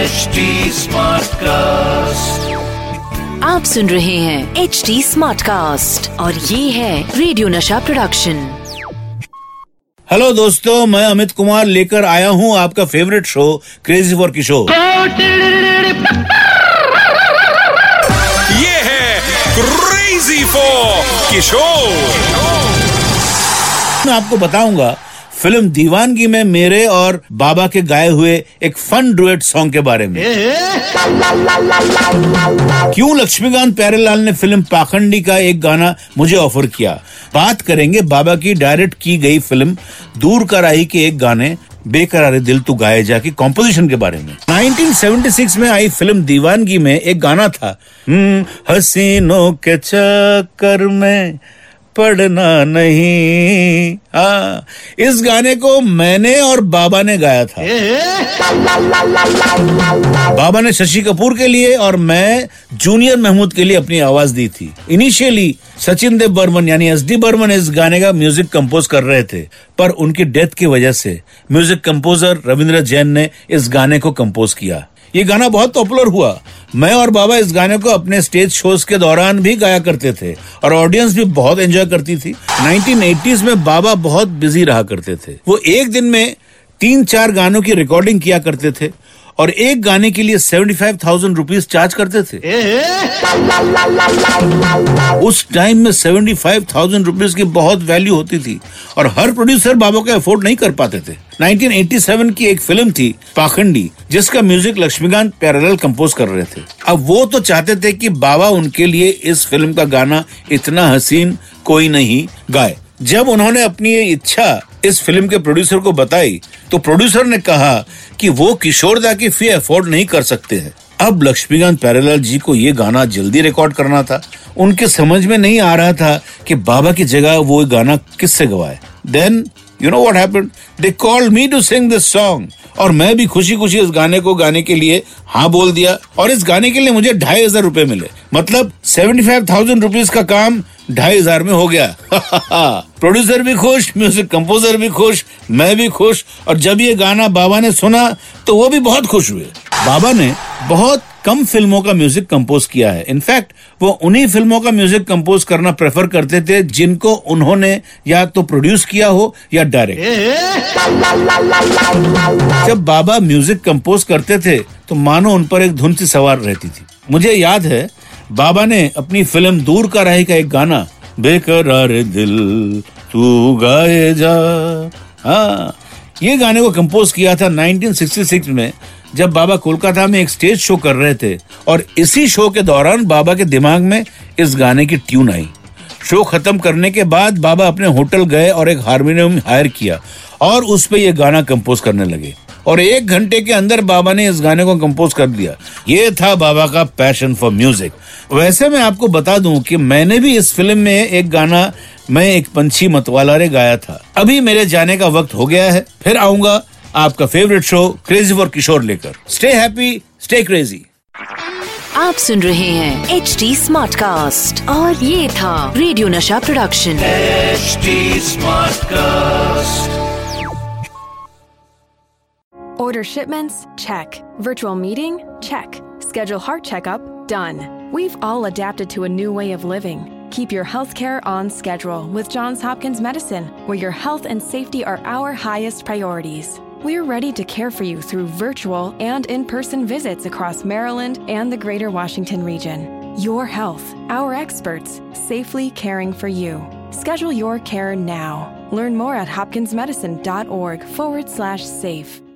HD Smartcast. आप सुन रहे हैं HD Smartcast और ये है रेडियो नशा प्रोडक्शन। हेलो दोस्तों, मैं अमित कुमार लेकर आया हूँ आपका favourite show crazy for Kishore. ये है क्रेजी फॉर किशोर। मैं आपको बताऊंगा फिल्म दीवानगी में मेरे और बाबा के गाए हुए एक फन डुएट सॉन्ग के बारे में। क्यों लक्ष्मीकांत प्यारेलाल ने फिल्म पाखंडी का एक गाना मुझे ऑफर किया। बात करेंगे बाबा की डायरेक्ट की गई फिल्म दूर का राही के एक गाने बेकरारे दिल तू गाए जा की कॉम्पोजिशन के बारे में। 1976 में आई फिल्म दीवानगी में एक गाना था, हसीनों के चक्कर में पढ़ना नहीं। इस गाने को मैंने और बाबा ने गाया था। बाबा ने शशि कपूर के लिए और मैं जूनियर महमूद के लिए अपनी आवाज दी थी। इनिशियली सचिन देव बर्मन यानी SD बर्मन इस गाने का म्यूजिक कंपोज कर रहे थे, पर उनकी डेथ की वजह से म्यूजिक कंपोजर रविंद्र जैन ने इस गाने को कंपोज किया। ये गाना बहुत पॉपुलर हुआ। मैं और बाबा इस गाने को अपने स्टेज शोज के दौरान भी गाया करते थे और ऑडियंस भी बहुत एंजॉय करती थी। 1980s में बाबा बहुत बिजी रहा करते थे। वो एक दिन में 3-4 गानों की रिकॉर्डिंग किया करते थे और एक गाने के लिए 75,000 रुपीज चार्ज करते थे। उस टाइम में 75,000 रुपीज की बहुत वैल्यू होती थी और हर प्रोड्यूसर बाबा को अफोर्ड नहीं कर पाते थे। 1987 की एक फिल्म थी पाखंडी, जिसका म्यूजिक लक्ष्मीकांत प्यारेलाल कंपोज कर रहे थे। अब वो तो चाहते थे कि बाबा उनके लिए इस फिल्म का गाना इतना हसीन कोई नहीं गाए। जब उन्होंने अपनी ये इच्छा इस फिल्म के प्रोड्यूसर को बताई तो प्रोड्यूसर ने कहा कि वो किशोरदा की फी अफोर्ड नहीं कर सकते हैं। अब लक्ष्मीकांत प्यारेलाल जी को ये गाना जल्दी रिकॉर्ड करना था। उनके समझ में नहीं आ रहा था कि बाबा की जगह वो गाना किससे गवाए। Then you know what happened? They called me to sing this song. और मैं भी खुशी खुशी इस गाने को गाने के लिए हाँ बोल दिया और इस गाने के लिए मुझे 2,500 रुपए मिले। मतलब 75,000 रुपीज का काम 2,500 में हो गया। प्रोड्यूसर भी खुश, म्यूजिक कंपोजर भी खुश, मैं भी खुश। और जब ये गाना बाबा ने सुना तो वो भी बहुत खुश हुए। बाबा ने बहुत कम फिल्मों का म्यूजिक कंपोज किया है। इनफैक्ट वो उन्हीं फिल्मों का म्यूजिक कंपोज करना प्रेफर करते थे जिनको उन्होंने या तो प्रोड्यूस किया हो या डायरेक्ट। जब बाबा म्यूजिक कंपोज करते थे तो मानो उन पर एक धुन सी सवार रहती थी। मुझे याद है बाबा ने अपनी फिल्म दूर का राही का एक गाना बेकरार दिल तू गाए जा, ये गाने को कंपोज किया था 1966 में, जब बाबा कोलकाता में एक स्टेज शो कर रहे थे और इसी शो के दौरान बाबा के दिमाग में इस गाने की ट्यून आई। शो खत्म करने के बाद बाबा अपने होटल गए और एक हारमोनियम हायर किया और उस पे ये गाना कंपोज करने लगे और 1 घंटे के अंदर बाबा ने इस गाने को कंपोज कर दिया। ये था बाबा का पैशन फॉर म्यूजिक। वैसे मैं आपको बता दूं कि मैंने भी इस फिल्म में एक गाना मैं एक पंछी मतवाला रे गाया था। अभी मेरे जाने का वक्त हो गया है, फिर आऊंगा आपका favourite show crazy for Kishore लेकर। Stay happy, stay crazy. आप सुन रहे हैं HD Smartcast और ये था radio Nasha production HD Smartcast. Order shipments? Check. Virtual meeting? Check. Schedule heart checkup? Done. We've all adapted to a new way of living. Keep your healthcare on schedule with Johns Hopkins Medicine, where your health and safety are our highest priorities. We're ready to care for you through virtual and in-person visits across Maryland and the greater Washington region. Your health, our experts, safely caring for you. Schedule your care now. Learn more at hopkinsmedicine.org/safe.